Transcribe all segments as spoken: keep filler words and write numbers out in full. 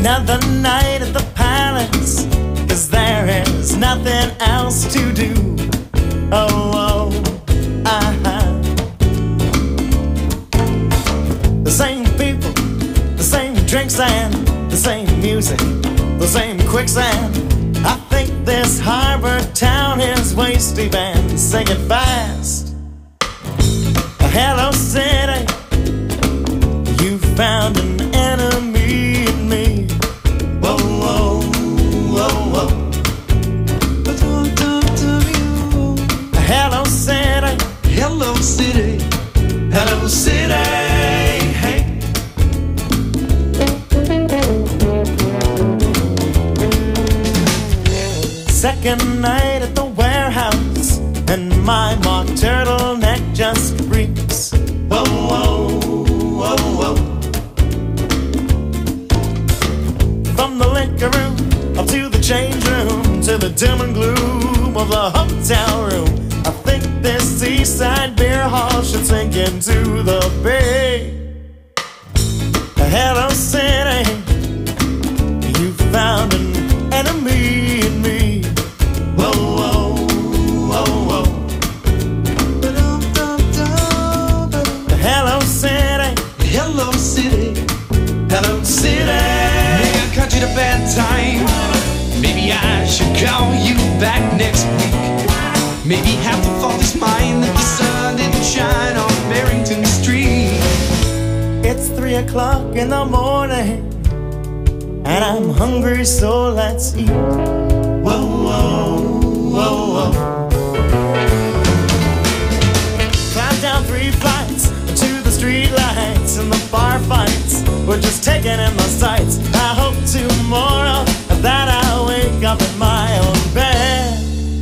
Another night at the palace, 'cause there is nothing else to do. Oh, oh, uh-huh. The same people, the same drinks and the same music, the same quicksand. I think this harbor town is way steep and sing it fast. Hello city, you found an enemy in me. Whoa, whoa, whoa, whoa. Hello city, hello city, hello city. Hey. Second night at the warehouse, and my mock turtleneck just reeks. Whoa, whoa, whoa, whoa. From the liquor room up to the change room, to the dim and gloom of the hotel room, I think this seaside beer hall should sink into the bay. Hello city, you found an enemy in me. Whoa, whoa, whoa, whoa. Hello city, hello city, hello city. Maybe I caught you at a bad time. Maybe I should call you back next week. Maybe half the fault is mine that the sun didn't shine on Barrington Street. It's three o'clock in the morning, and I'm hungry, so let's eat. Whoa, whoa, whoa, whoa. Climb down three flights to the street lights, and the bar fights we're just taking in the sights. I hope tomorrow that I wake up in my own bed.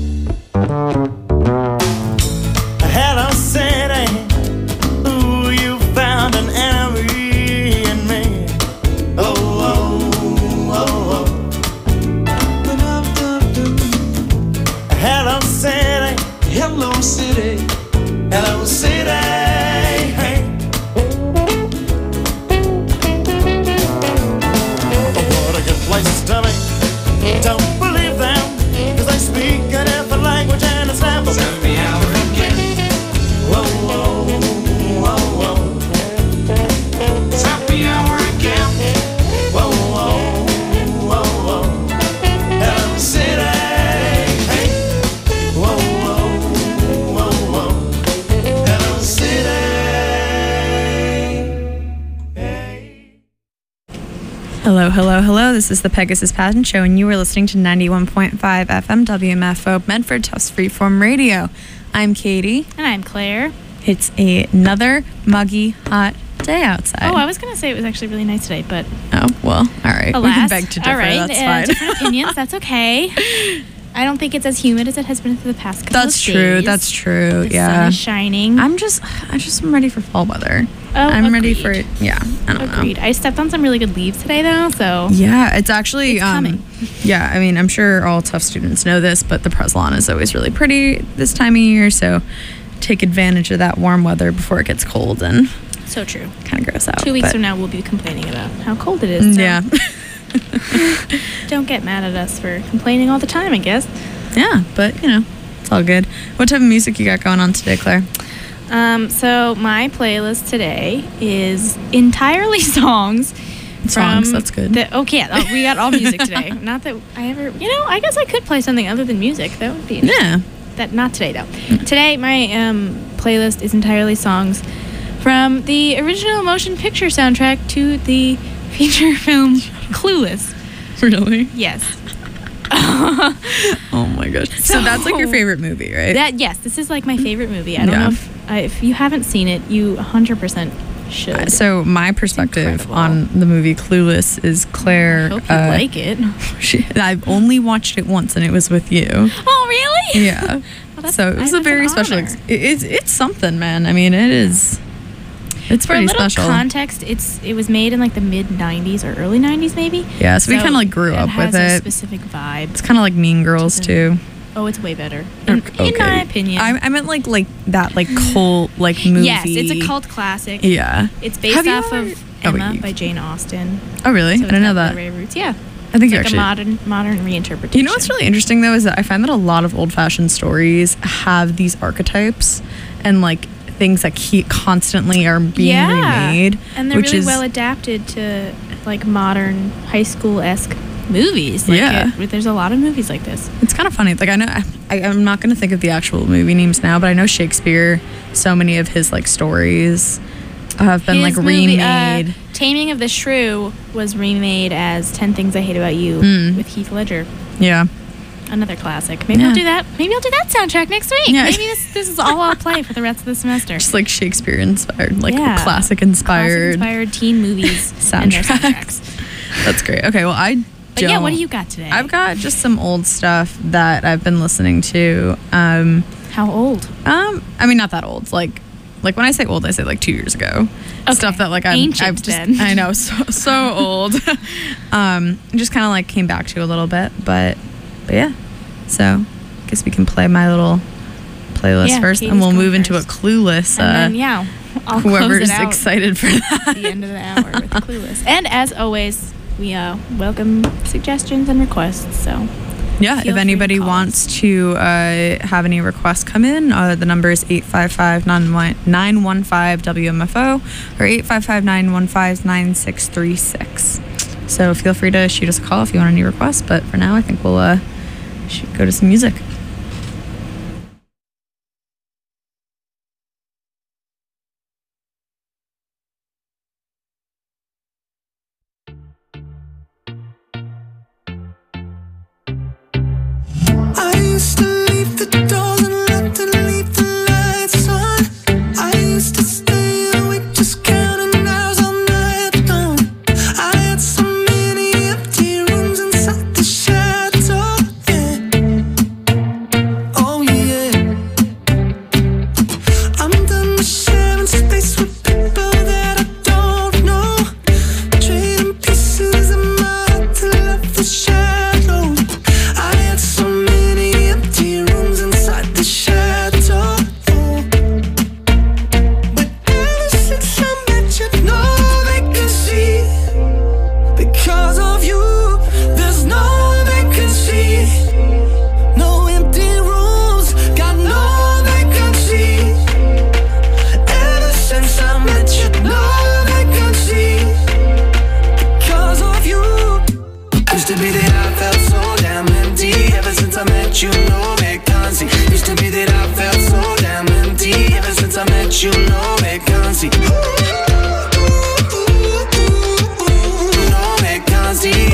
Hello city, ooh, you found an enemy in me. Oh, oh, oh, oh. Hello city, hello city, hello city. Hey. What a good place to be. Don't believe them, 'cause they speak a different language and it's never happy hour again. Whoa, whoa, whoa, whoa. It's happy hour again. Whoa, whoa, whoa, whoa. Hello city. Hey. Whoa, whoa, whoa, whoa. Hello city. Hey. Hello, hello, hello. This is the Pegasus Pageant Show, and you are listening to ninety-one point five F M W M F O Medford Tufts Freeform Radio. I'm Katie. And I'm Claire. It's a, another muggy, hot day outside. Oh, I was going to say it was actually really nice today, but... Oh, well, all right. Alas, we can beg to differ. All right, that's uh, fine. different opinions. That's okay. I don't think it's as humid as it has been for the past couple That's of true. days. That's true. The yeah. sun is shining. I'm just, I just am ready for fall weather. Oh, I'm agreed. ready for it. Yeah. I don't Agreed. know. I stepped on some really good leaves today, though, so... Yeah, it's actually... It's um, coming. Yeah, I mean, I'm sure all Tufts students know this, but the Preslawn is always really pretty this time of year, so take advantage of that warm weather before it gets cold and So true. kind of gross out. Two weeks but, from now, we'll be complaining about how cold it is. So Yeah. don't get mad at us for complaining all the time, I guess. Yeah, but, you know, it's all good. What type of music you got going on today, Claire? Um, so my playlist today is entirely songs. Songs, from that's good. The, okay, yeah, we got all music today. Not that I ever, you know, I guess I could play something other than music. That would be interesting. Yeah. That not today though. Today my um, playlist is entirely songs from the original motion picture soundtrack to the feature film Clueless. Really? Yes. Oh my gosh. So, so that's like your favorite movie, right? That yes, this is like my favorite movie. I don't Yeah. know if I, if you haven't seen it, you one hundred percent should. Uh, so my perspective incredible. on the movie Clueless is Claire. I hope you uh, like it. She, I've only watched it once, and it was with you. Oh really? Yeah. Well, that's- So it was I- a that's very an special. honor. Ex- it, it's it's something, man. I mean, it is. It's For a pretty little special. context, it's it was made in like the mid nineties or early nineties, maybe. Yeah, so we kinda, like, grew up with It has a it. specific vibe. It's kind of like Mean Girls the- too. Oh, it's way better, in, Okay. in my opinion. I, I meant like like that like cult like movie. Yes, it's a cult classic. Yeah. It's based Have you off ever- of Oh, Emma you- by Jane Austen. Oh, really? So I didn't know it's got that. literary roots. Yeah. I think It's you like actually. a modern modern reinterpretation. You know what's really interesting though is that I find that a lot of old-fashioned stories have these archetypes and like things that keep constantly are being yeah. remade, and they're which really is well adapted to like modern high school-esque movies. Like Yeah. it, there's a lot of movies like this. it's kind of funny. Like I know I, I'm not going to think of the actual movie names now, but I know Shakespeare. So many of his like stories have been His like movie, uh, remade. Taming of the Shrew was remade as ten Things I Hate About You Mm. with Heath Ledger. Yeah. Another classic. Maybe Yeah. I'll do that. Maybe I'll do that soundtrack next week. Yeah. Maybe this this is all I'll play for the rest of the semester. Just like Shakespeare inspired, like Yeah. classic inspired. Classic-inspired teen movies and their Soundtracks. soundtracks. That's great. Okay, well I. But yeah, don't- what do you got today? I've got just some old stuff that I've been listening to. Um, How old? um, I mean, not that old. Like, like when I say old, I say like two years ago. Okay. Stuff that like I'm, Ancient I've just, then. I know, so so old. um, just kind of like came back to a little bit, but but yeah. So, I guess we can play my little playlist Yeah, first, Katie's and we'll going move into a first. clueless. And Uh, then yeah, I'll whoever's close it out excited for at that. the end of the hour with Clueless. And as always, we uh, welcome suggestions and requests. So Yeah, Feel if free to anybody call wants to uh, have any requests come in, uh, the number is eight five five, nine one five, W M F O or eight five five, nine one five, nine six three six. So feel free to shoot us a call if you want any requests. But for now, I think we'll uh, should go to some music. I used to leave the doors unlocked and leave the lights on. I used to stay awake just counting hours all night long. I had so many empty rooms inside the shadow, yeah. Oh yeah. I'm done with sharing space with people that I don't know, trading pieces of my heart to love the shadow. I had so many empty rooms inside the shadow. But ever since I met you, no vacancy. Because of you, there's no vacancy. No empty rooms, got no vacancy. Ever since I met you, no vacancy. Because of you. Used to be that I felt so damn empty. Ever since I met you, no vacancy. Used to be that I felt so damn empty. Ever since I met you, no vacancy. No vacancy.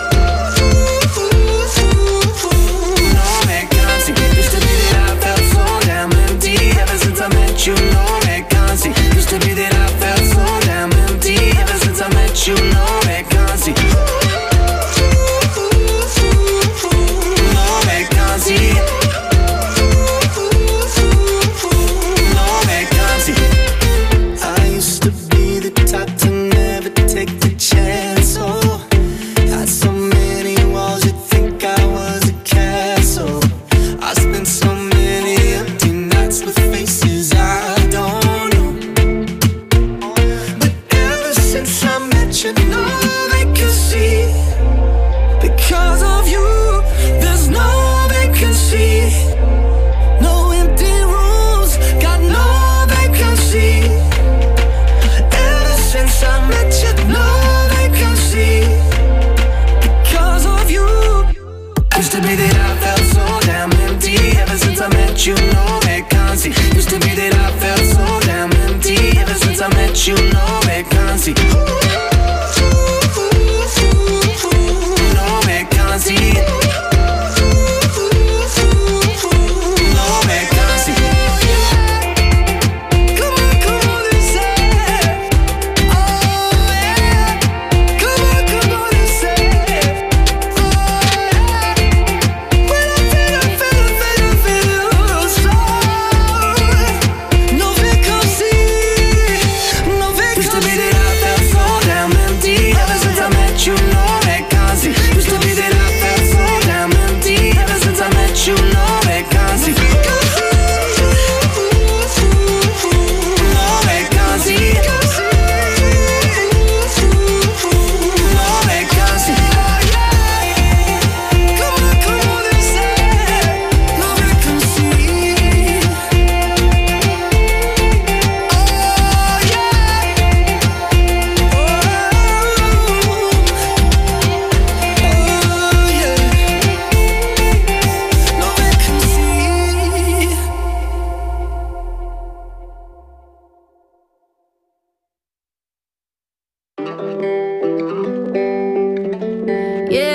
No vacancy. Used to be that I felt so damn empty. Ever since I met you, no vacancy. Used to be that I felt so damn empty. Ever since I met you, no vacancy. No vacancy. No vacancy.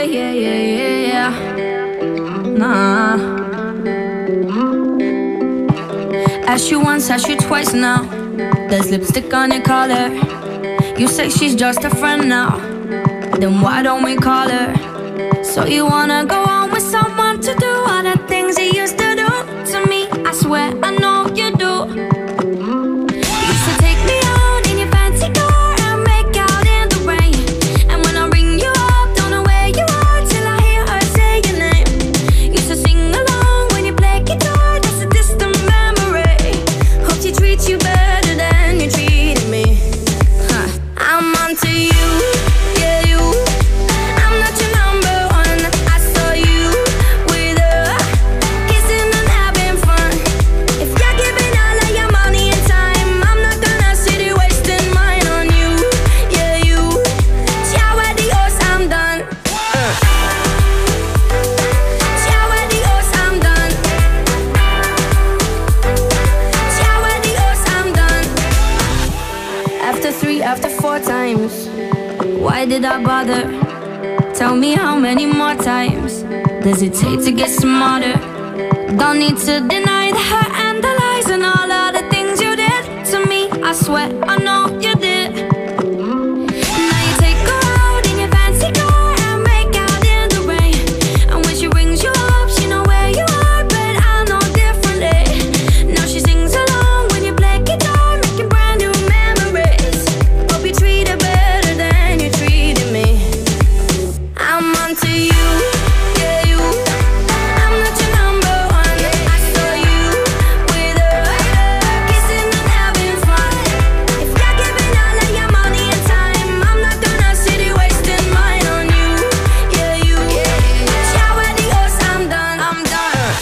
yeah, yeah, yeah, yeah. Nah. Asked you once, asked you twice now. There's lipstick on your collar. You say she's just a friend now. Then why don't we call her? So you wanna go on with someone to do all the things you used to do to me? I swear I know you do. You used to take me out in your fancy car and make out in the rain. And when I ring you up, don't know where you are till I hear her say your name. Used to sing along when you play guitar, that's a distant memory. Hope she treats you better than you treated me. Huh. I'm onto you, yeah you. I'm not your number one. I saw you with her, kissing and having fun. If you're giving all of your money and time, I'm not gonna sit here wasting mine on you, yeah you. Ciao adios, I'm done. Ciao adios, I'm done. Ciao adios, I'm done. After three, after four times, why did I bother? Tell me how many more times does it take to get smarter? Don't need to deny the hurt and the lies and all of the things you did to me. I swear I know you did. Now you take her out in your fancy car and make out in the rain. And when she rings you up, she know where you are, but I know differently. Now she sings along when you play guitar, making brand new memories. Hope you treat her better than you treated me. I'm onto you, yeah you. I'm not your number one. I saw you with her, kissing and having fun. If you're giving all of your money and time, I'm not gonna sit here wasting mine on you, yeah you. Ciao adios, I'm done, I'm done.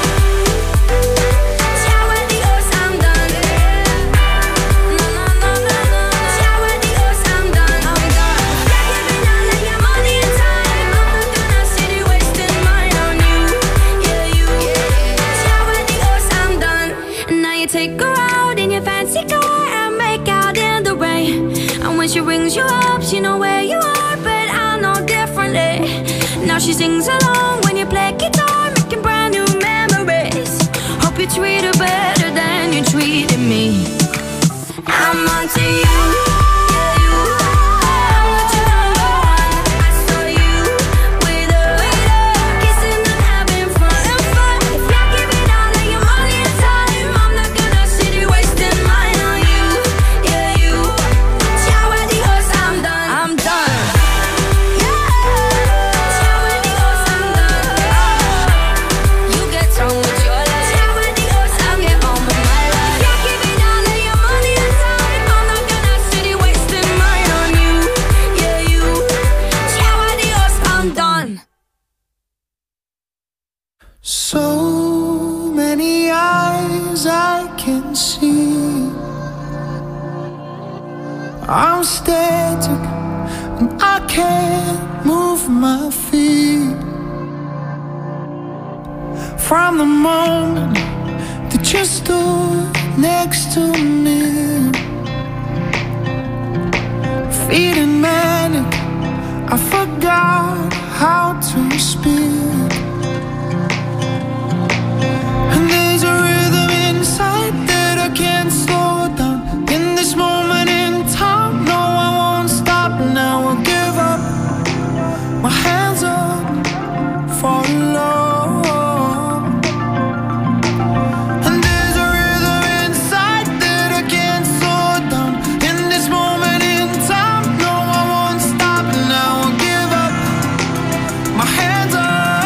Ciao adios, I'm done. No, no, no, no, no. Ciao adios, I'm done, I'm done. If you're giving all of your money and time, I'm not gonna sit here wasting mine on you, yeah you. Ciao adios, I'm done. And now you take her out in your fancy car and make out in the rain. And when she rings you up, she know where you are, but I know differently. Now she sings along when you play guitar, making brand new memories. Hope you treat her better than you treated me. I'm onto you, yeah you. I'm not your number one. I saw you with her, kissing and having fun. If you're giving all of your money and time, I'm not gonna sit here wasting mine on you, yeah you. Ciao adios, I'm done, I'm done. Ciao adios, I'm done. You get on with your life. Ciao adios, I'll get on with my life. If you're giving all of your money and time, I'm not gonna sit here wasting mine on you, yeah you. Ciao adios, I'm done. So many eyes I can see. I'm static and I can't move my feet. From the moment that you stood next to me, feeling manic, I forgot how to speak. And there's a rhythm inside that I can't slow down. In this moment in time, no, I won't stop now. I'll give up, my hands up for love. And there's a rhythm inside that I can't slow down. In this moment in time, no, I won't stop now. I'll give up, my hands up.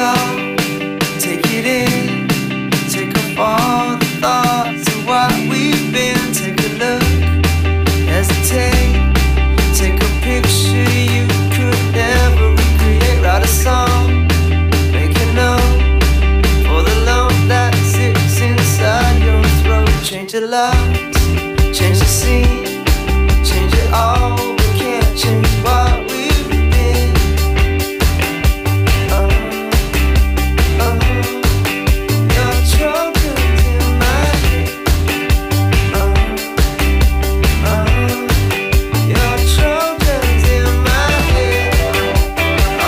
all, take it in. Take off all the thoughts of what we've been. Take a look, hesitate. Take a picture you could never recreate. Write a song, make a note for the love that sits inside your throat. Change the locks, change the scene, change it all. We can't change what we've been. Uh, uh, your children's in my head. Uh, uh, your children's in my head. Oh,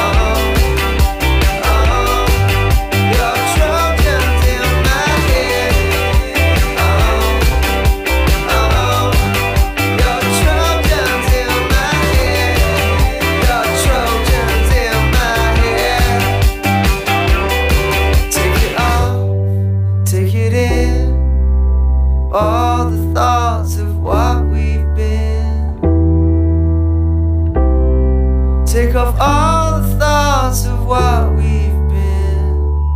oh, your children's in my head. Oh, oh, your children's in my head. Your children's in my head. Take it off, take it in. All the thoughts of what we've been. Take off all the thoughts of what we've been.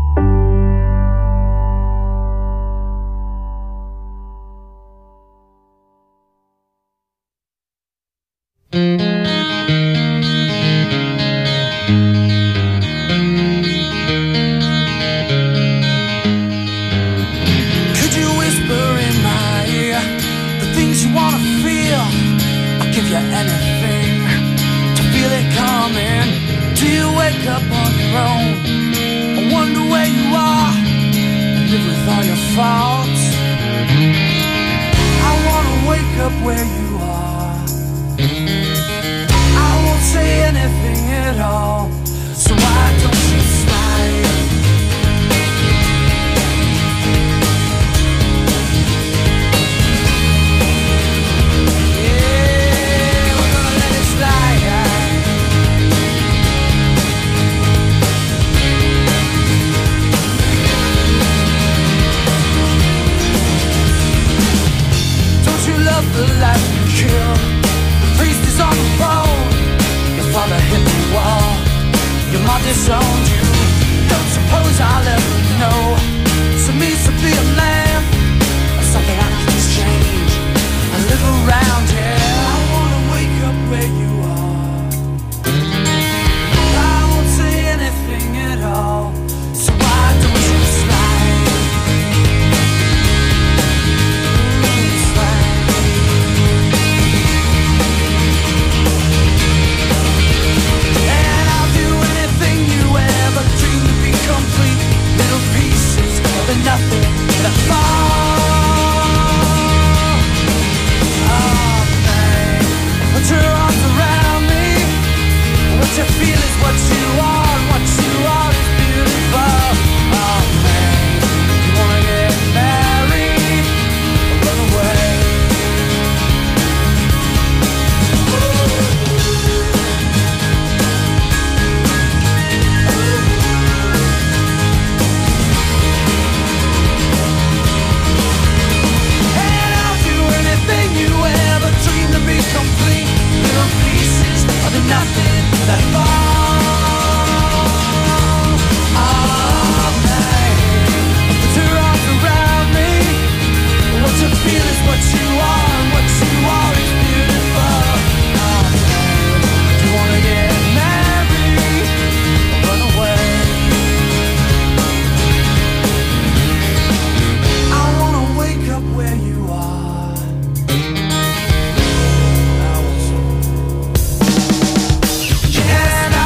Could you whisper in my ear the things you wanna feel? I'll give you anything to feel it coming. Do you wake up on your own? I wonder where you are and live with all your faults. I wanna wake up where you are. I won't say anything at all. So why don't you smile? Yeah, we're gonna let it slide. Don't you love the life you kill? The priest is on the phone. Your father hit the wall. Your mom disowned you. Don't suppose I'll ever know. So means to be a man, or something I can exchange. I live around here. I wanna wake up where you are. I won't say anything at all. So why don't you slide? Mm, slide. And I'll do anything you ever dreamed to be complete. Little pieces of the nothing that fall. Oh, babe, put your arms around me. What you feel is what you are, and what you are is beautiful. Oh, babe, you wanna get married or run away? And I'll do anything you ever dreamed to be complete. Little pieces of the nothing that fall. Oh, babe, put your arms around me. What you feel is what you are, and what you are is beautiful. Oh, babe, do you wanna get married or run away? I wanna wake up where you are. I was- Can I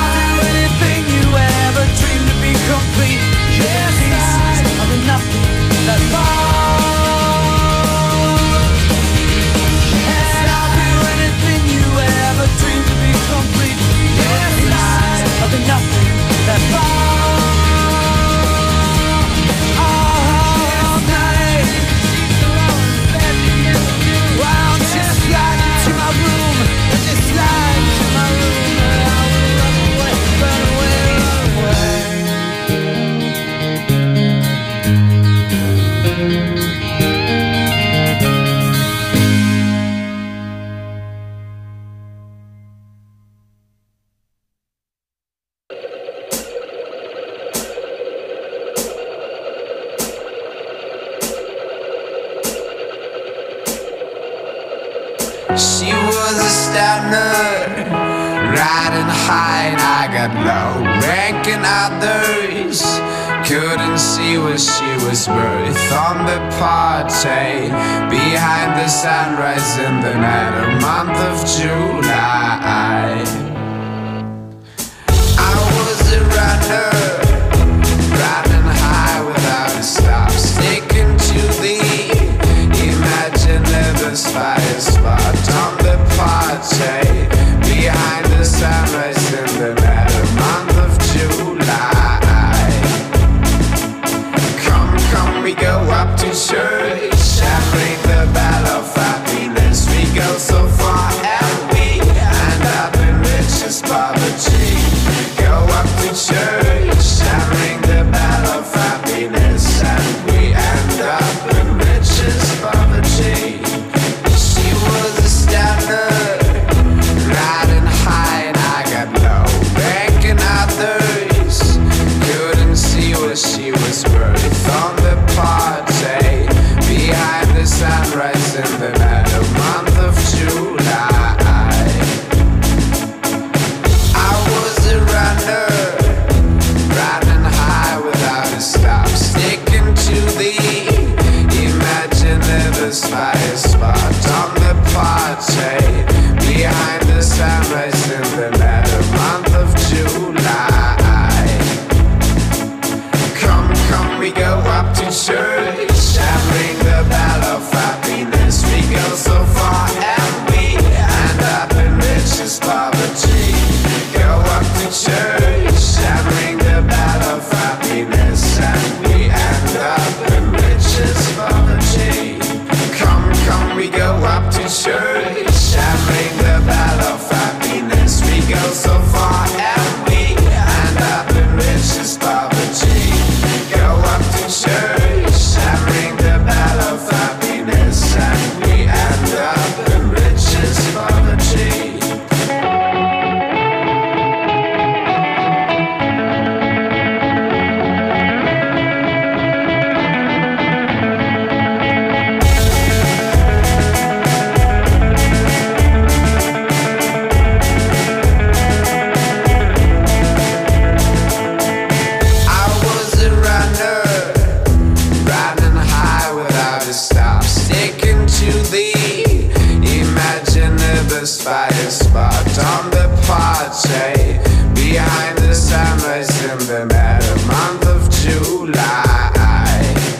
She was a stoner, riding high and I got low. Ranking others couldn't see where she was worth. On the party behind the sunrise in the night of month of July. I was a runner, riding high without a stop, sticking to the imaginative fire spot. On the party behind the sunrise in the night of month of July. Come, come, we go up to church and ring the bell of happiness. We go so far and we end up in richest poverty. Go up to church and ring the bell of happiness, and we end up in richest poverty. She was a stoner, riding high and I got low. Ranking others couldn't see what she was worth. On the party behind the sunrise in the night of month of July. I was a runner, riding high without a stop, sticking to the imaginative fire spot. On the party behind the sunrise in the night of month of July. Come, come, we go up to church and ring the bell of happiness. We go so far and we end up in richest poverty. Go up to church and ring the bell of happiness, and we end up in richest poverty. Come, come, we go up to church and ring the bell of happiness. We go so far and we end up in richest poverty. Go up to church and ring the bell of happiness, and we end up in richest poverty. I was a runner, riding high without a stop, sticking to the imaginative fire spot. On the party behind the sunrise in the night of month of July.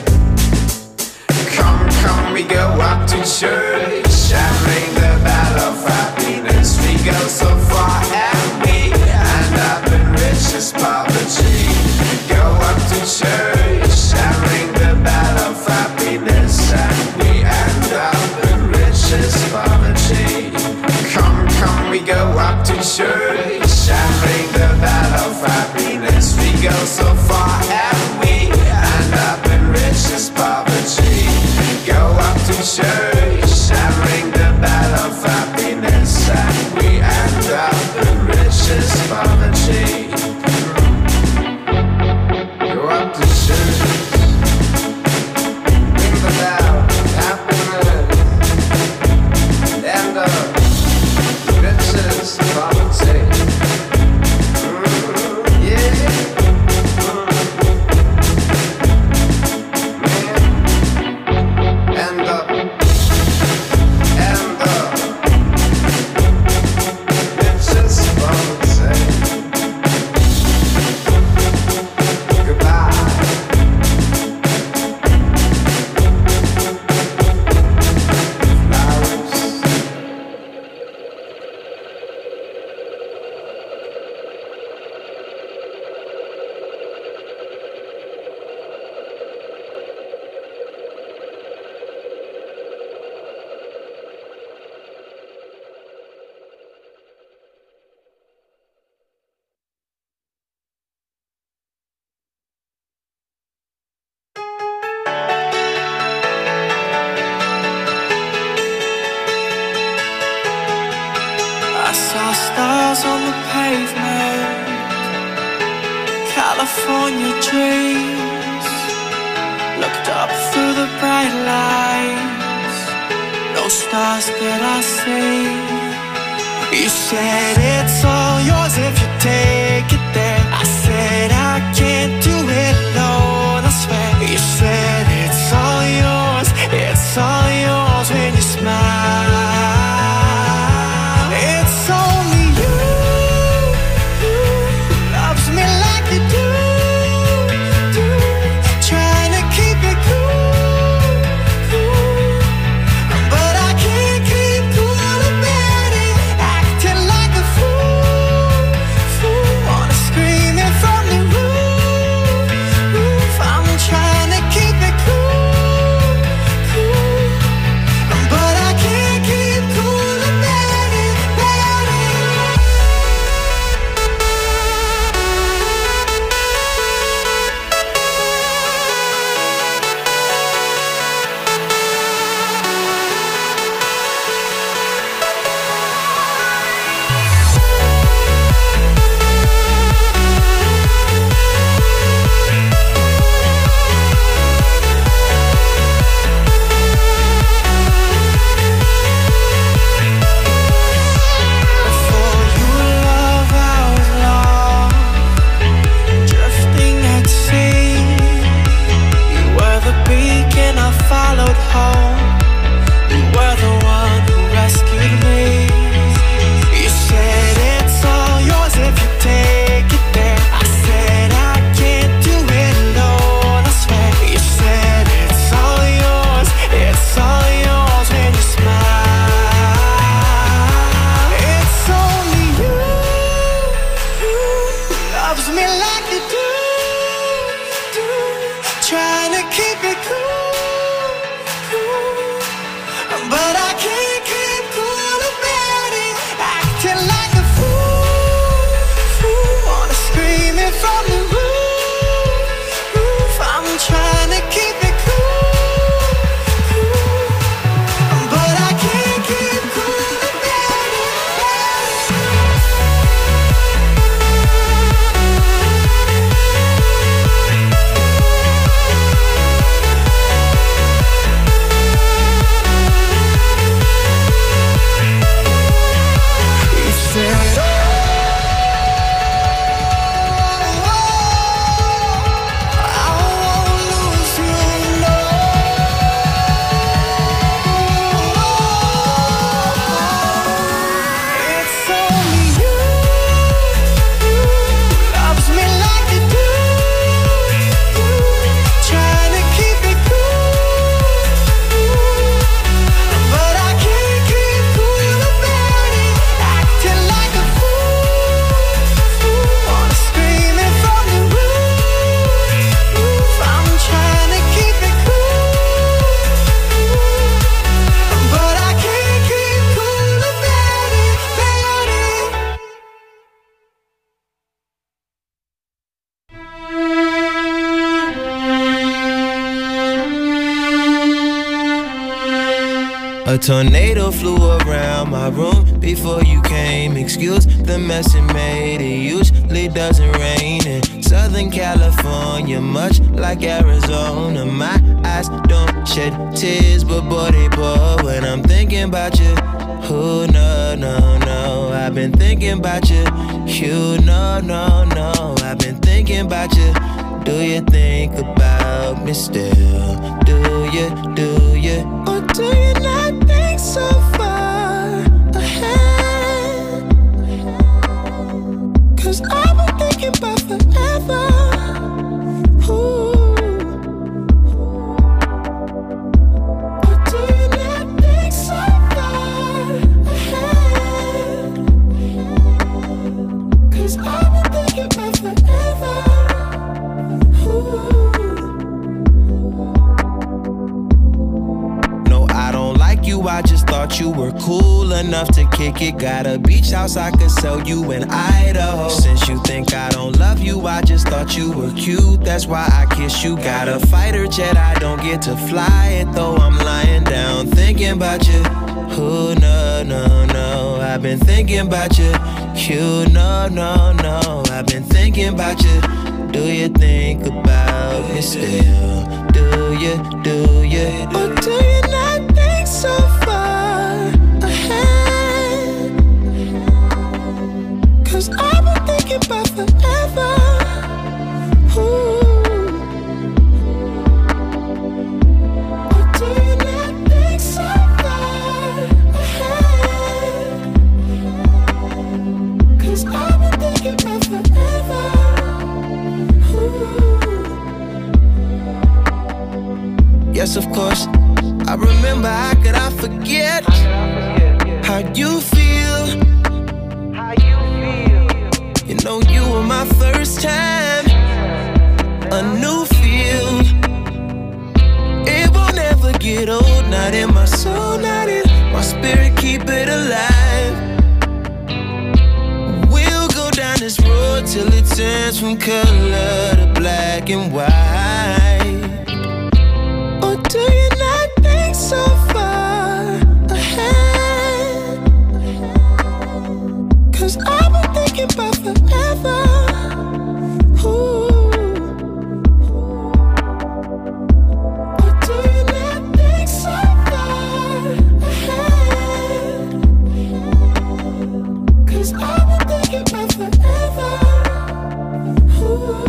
Come, come, we go up to church and ring the bell of happiness. We go so far and we end up in richest poverty. Go up to church and ring the bell of happiness, and we end up in richest poverty. Come, come, we go up to church and ring the bell of happiness. We go so far and we end up in richest poverty. Go up to church and ring the bell of happiness, and we end up in richest poverty. Go up to church, ring the bell of happiness, end up in richest poverty. Mm, yeah. End up, end up, richest poverty. Goodbye. Flowers. I saw stars on the pavement, California dreams. Looked up through the bright lights, no those stars that I see. You said it's all yours if you take it there. I said I can't do it alone, I swear. You said it's all yours, it's all yours when you smile. It's only you who loves me like you do, do. Trying to keep it cool, cool. But I can't keep cool about it. Acting like a fool, fool. Wanna scream it from the roof, roof. I'm trying to keep it cool, cool. But I can't keep cool about it, about it. Before you love, I was lost, drifting at sea. You were the beacon I followed home. You were the one who rescued me. You said it's all yours if you take it there. I said I can't do it alone, I swear. You said it's all yours, it's all yours when you smile. It's only you who loves me like you do, do. Trying to keep it cool, cool. But I can't keep cool about it. Acting like a fool, fool. Wanna scream it from the roof, roof. I'm trying to keep it cool, cool. But I can't keep cool about it, about it. You said, oh, I won't lose you, no. It's only you who loves me like you do, do. Trying to keep it cool, cool. But I can't keep cool about it. Acting like a fool, fool. Wanna scream it from the roof, roof. I'm trying to keep it cool, cool. But I can't keep cool about it, about it. A tornado flew around my room before you came. Excuse the mess it made. It usually doesn't rain in Southern California, much like Arizona. My eyes don't shed tears, but boy they pour when I'm thinking about you. Oh no, no, no, I've been thinking about you. You no, no, no, I've been thinking about you. Do you think about me still? Do you, do you? Or do you not think so far ahead? Cause I've been thinking about forever. Ooh. Or do you not think so far ahead? Cause I've been thinking about forever. No, I don't like you, I just thought you were cool enough to kick it. Got a beach house I could sell you in Idaho. Since you think I don't love you, I just thought you were cute, that's why I kiss you. Got a fighter jet, I don't get to fly it, though I'm lying down thinking about you. Oh no, no, no, I've been thinking about you. You no, no, no, I've been thinking about you. Do you think about me still? Do you, do you? Or do you not think so far yes, of course. I remember, how could I forget how you feel? You know you were my first time, a new feel. It won't ever get old, not in my soul, not in my spirit, keep it alive. We'll go down this road till it turns from color to black and white. Or do you not think so far ahead? Cause I've been thinking about forever. Ooh. Or do you not think so far ahead? Cause I've been thinking about forever. Ooh.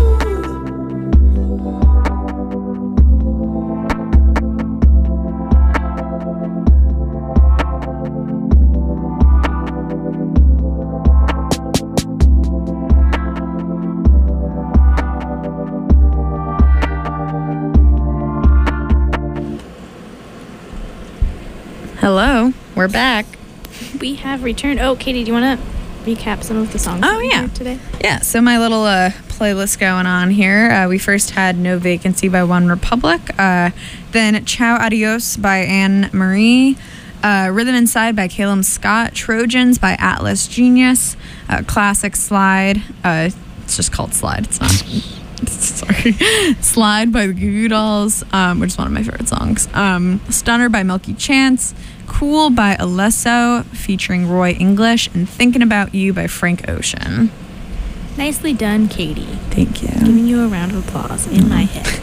Hello, we're back. We have returned. Oh, Katie, do you want to recap some of the songs Oh, that we yeah. heard today? Yeah, so my little uh, playlist going on here. Uh, we first had No Vacancy by One Republic, uh, then Ciao Adios by Anne Marie, uh, Rhythm Inside by Calum Scott, Trojans by Atlas Genius, uh, Classic Slide. Uh, it's just called Slide. It's not. Sorry. Slide by the Goo Goo Dolls, um, which is one of my favorite songs. Um, Stunner by Milky Chance, Cool by Alesso featuring Roy English, and Thinking About You by Frank Ocean. Nicely done, Katie. Thank you. Giving you a round of applause in my head.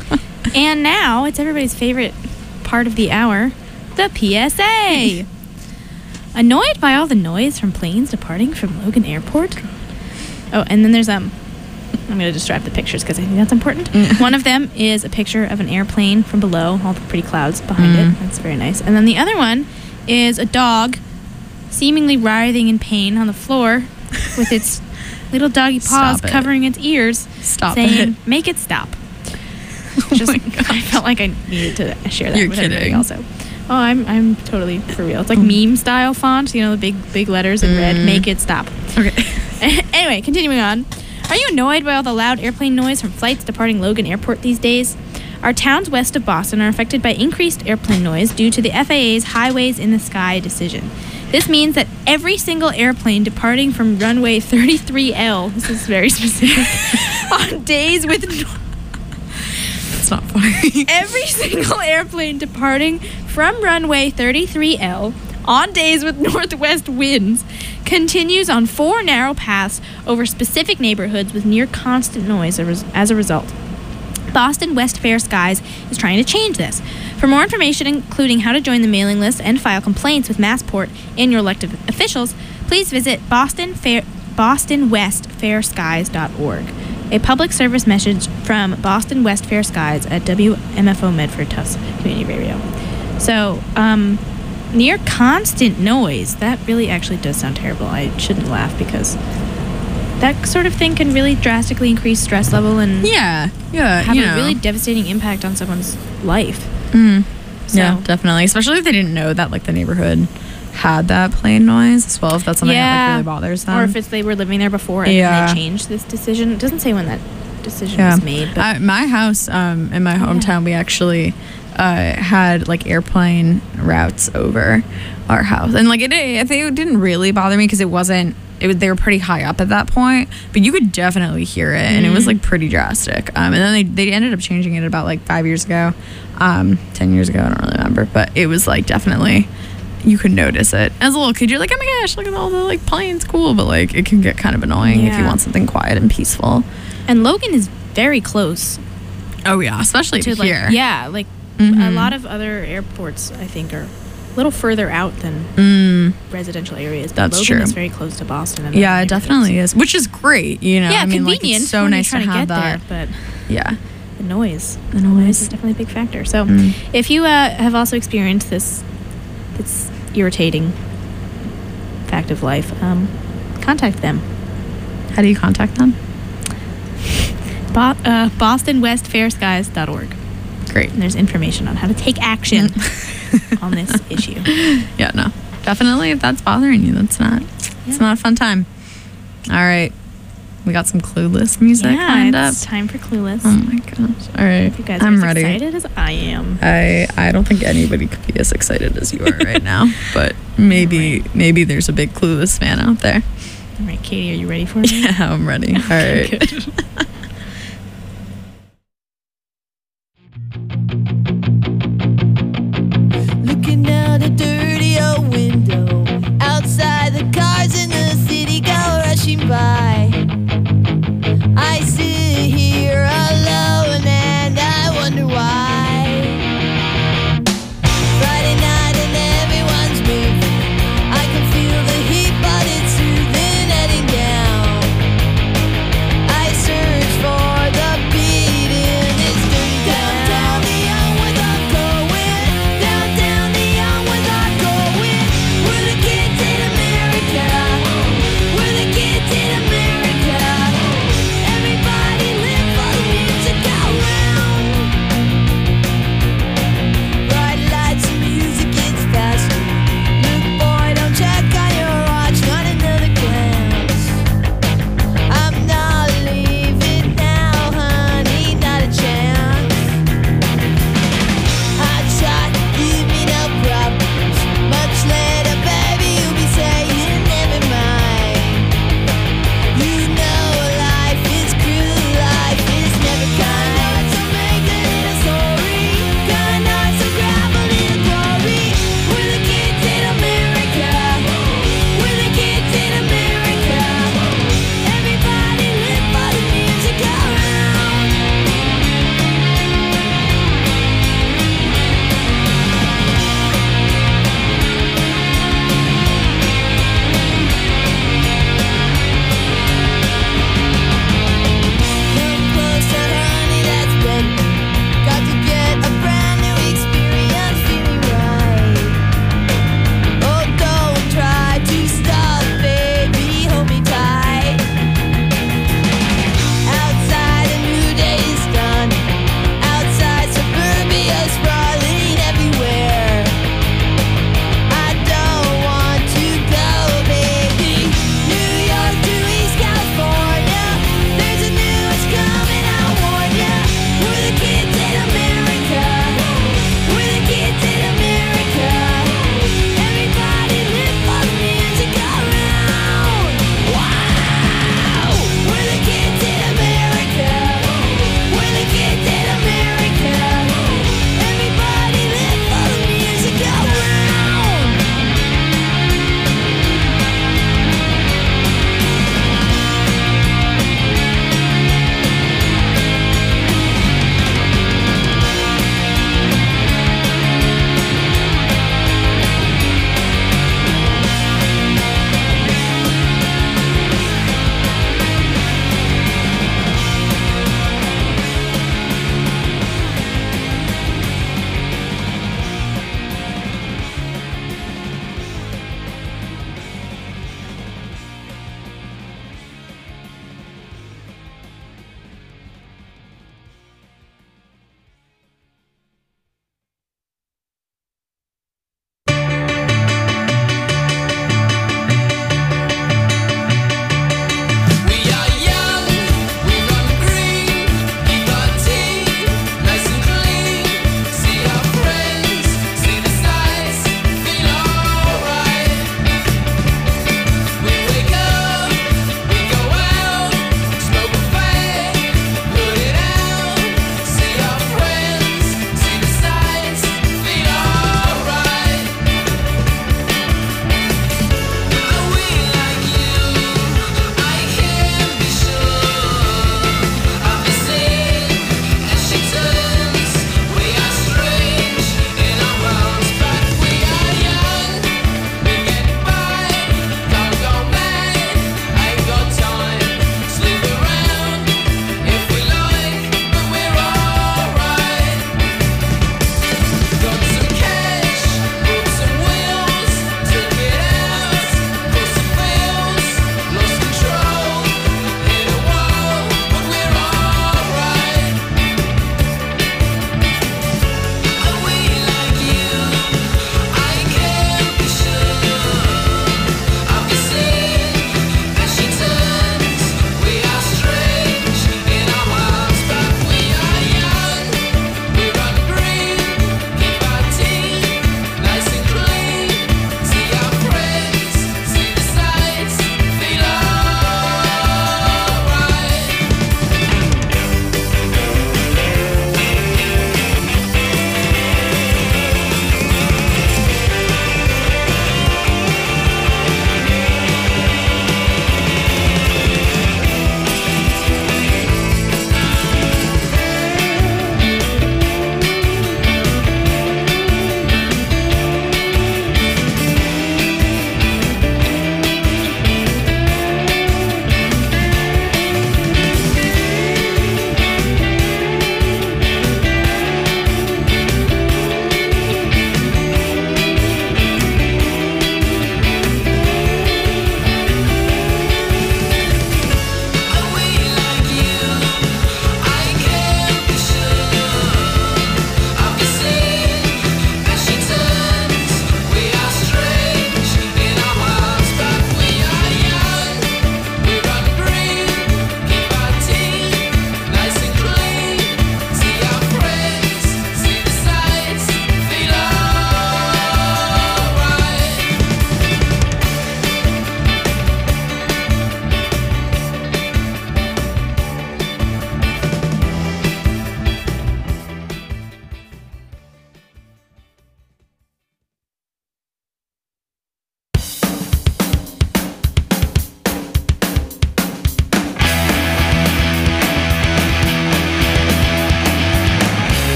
And now it's everybody's favorite part of the hour, the P S A. Annoyed by all the noise from planes departing from Logan Airport. Oh, and then there's um. I'm going to describe the pictures because I think that's important. Mm. One of them is a picture of an airplane from below, all the pretty clouds behind Mm. it. That's very nice. And then the other one is a dog seemingly writhing in pain on the floor with its little doggy paws Stop it. covering its ears, Stop saying, it. make it stop. Oh Just, my gosh. I felt like I needed to share that You're with everybody kidding. also. Oh, I'm I'm totally for real. It's like meme style font, you know, the big big letters in red. Mm. Make it stop. Okay. Anyway, continuing on. Are you annoyed by all the loud airplane noise from flights departing Logan Airport these days? Our towns west of Boston are affected by increased airplane noise due to the F A A's Highways in the Sky decision. This means that every single airplane departing from runway thirty-three L, this is very specific, on days with... It's not funny. Every single airplane departing from runway thirty-three L on days with northwest winds continues on four narrow paths over specific neighborhoods with near constant noise as a result. Boston West Fair Skies is trying to change this. For more information, including how to join the mailing list and file complaints with Massport and your elected officials, please visit Boston Fair, boston west fair skies dot org. A public service message from Boston West Fair Skies at W M F O Medford Tufts Community Radio. So, um... near constant noise. That really actually does sound terrible. I shouldn't laugh because that sort of thing can really drastically increase stress level and Yeah, yeah, have you a know. really devastating impact on someone's life. Mm. So, Yeah, definitely. Especially if they didn't know that like the neighborhood had that plane noise as well. If that's something that Yeah. like really bothers them. or if it's they were living there before and Yeah. then they changed this decision. It doesn't say when that decision yeah. was made, but Uh, my house, um, in my hometown, we actually uh, had like airplane routes over our house, and like it, I think it didn't really bother me because it wasn't. It was, they were pretty high up at that point, but you could definitely hear it, and it was like pretty drastic. Um, and then they, they ended up changing it about like five years ago, um, ten years ago. I don't really remember, but it was like definitely you could notice it as a little kid. You're like, oh my gosh, look at all the like planes, cool, but like it can get kind of annoying if you Yeah. want something quiet and peaceful. and Logan is very close Oh yeah, especially to to like here. yeah, like a Mhm. lot of other airports I think are a little further out than Mm, residential areas. But That's Logan true. is very close to Boston. And yeah, other it definitely is, which is great. You know, Yeah, I mean, like convenient. it's so when you're nice to trying have get that. there, Yeah, but the noise, the is noise. definitely a big factor. So, Mm. if you uh, have also experienced this, this irritating fact of life, um, contact them. How do you contact them? Bo- uh, boston west fair skies dot org. Great. And there's information on how to take action on this issue. Yeah, no. Definitely, if that's bothering you, that's not, it's Yeah. not a fun time. All right. We got some Clueless music Yeah, lined up. it's time for Clueless. Oh my gosh. All right. You guys I'm are as ready. excited as I am. I I don't think anybody could be as excited as you are right now, but maybe maybe there's a big Clueless fan out there. All right, Katie, are you ready for me? Yeah, I'm ready. All right. Good. Looking out a dirty old window. Outside, the cars in the city go rushing by. I sit here alone and I wonder why. Friday night and everyone's moving. I can feel the heat, but it's soothing heading down. I search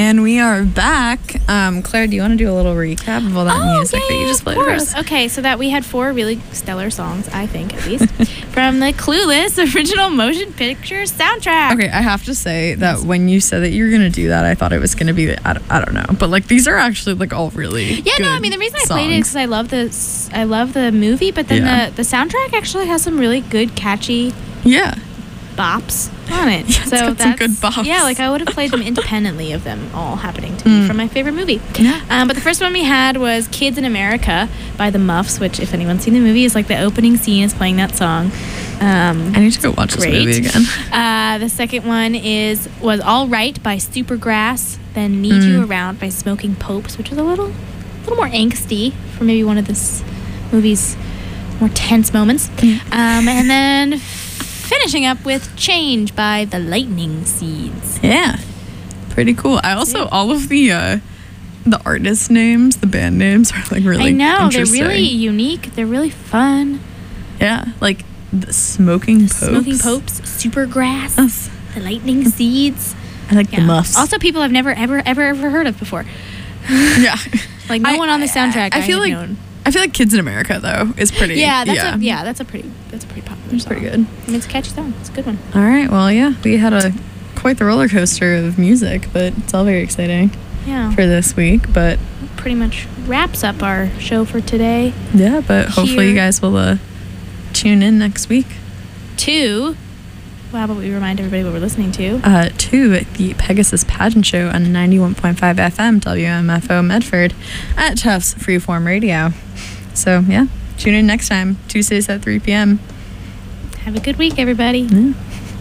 And we are back. Um, Claire, do you want to do a little recap of all that Oh, music yeah, that you yeah, just of played for course. us? Okay, so that we had four really stellar songs, I think, at least, from the Clueless original motion picture soundtrack. Okay, I have to say that when you said that you were going to do that, I thought it was going to be, I don't, I don't know. But, like, these are actually, like, all really Yeah, good no, I mean, the reason I songs. played it is because I love the, s- I love the movie, but then Yeah. the, the soundtrack actually has some really good, catchy Yeah. bops on it. Yeah, it's so got some that's good bops. Yeah, like I would have played them independently of them all happening to me from my favorite movie. Yeah. Um, but the first one we had was "Kids in America" by the Muffs, which, if anyone's seen the movie, is like the opening scene is playing that song. Um, I need to go watch Great. this movie again. uh, the second one is was "All Right" by Supergrass. Then "Need Mm. You Around" by Smoking Popes, which is a little, little more angsty for maybe one of this movie's more tense moments. Um, and then finishing up with "Change" by the Lightning Seeds. Yeah. Pretty cool. I also, Yeah. all of the uh, the artist names, the band names are, like, really I know they're interesting. really unique. They're really fun. Yeah. Like, the Smoking Popes. Smoking Popes, Supergrass, Yes. the Lightning Seeds. I like the Yeah. Muffs. Also, people I've never ever ever ever heard of before. yeah. Like no I- one on the soundtrack. I, I feel have like known. I feel like Kids in America though is pretty. Yeah, that's yeah. a yeah, that's a pretty that's a pretty popular It's song. pretty good. I mean, it's a catchy song. It's a good one. All right. Well, yeah, we had a quite the roller coaster of music, but it's all very exciting Yeah, for this week. But pretty much wraps up our show for today. yeah, but hopefully you Here. guys will uh, tune in next week Two. Well, how about we remind everybody what we're listening to? uh, to the Pegasus Pageant Show on ninety-one point five F M W M F O Medford at Tufts Freeform Radio. So yeah, tune in next time, Tuesdays at three p.m. Have a good week, everybody. Yeah.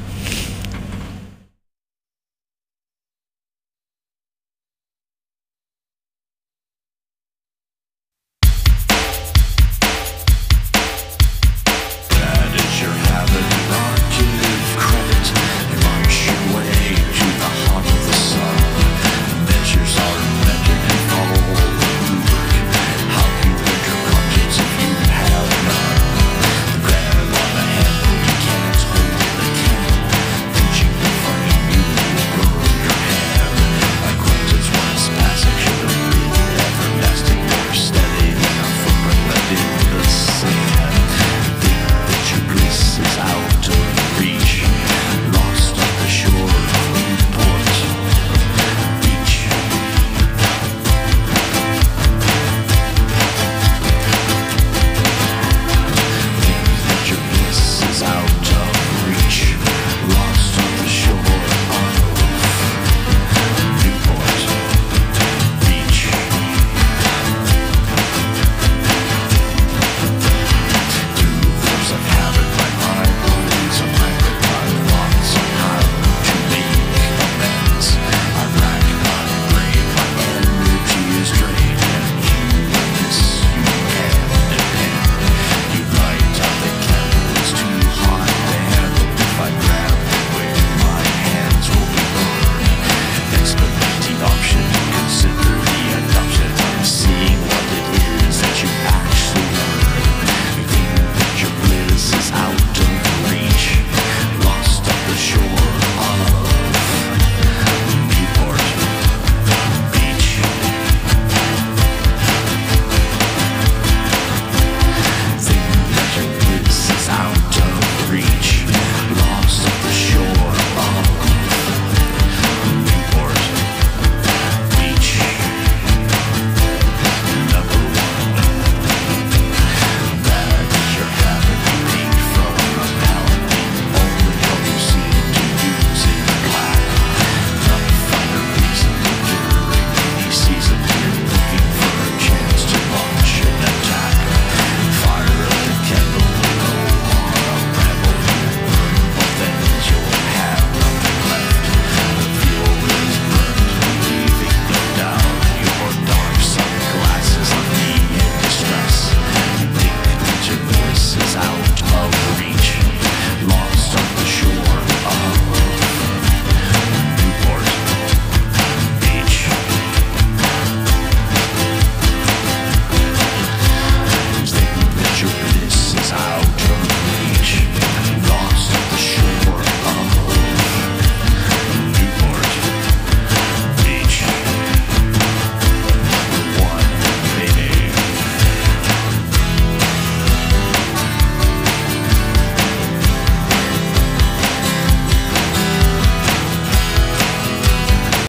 That is your habit, not give credit. You march your way to the heart of the sun. Measures are measured and follow the rubric. How you build your conscience if you have none. Grab on the handle, you can't hold the candle. Reaching the flame, you will burn your hand. Like Quentin's once passage, the real everlasting, more steady than a footprint left in the sand. That your bliss is out of reach, lost on the shore of Newport Beach. Think that your bliss is out of reach, lost on the shore of Newport Beach. Through force of habit, my mind believes a blanket my thoughts on how to make amends. I rack my brain, my energy is drained, and you miss you hand in hand. You light up the candle, it's too hot to handle. If I grab it with my hands will be burned. Expedite the option, consider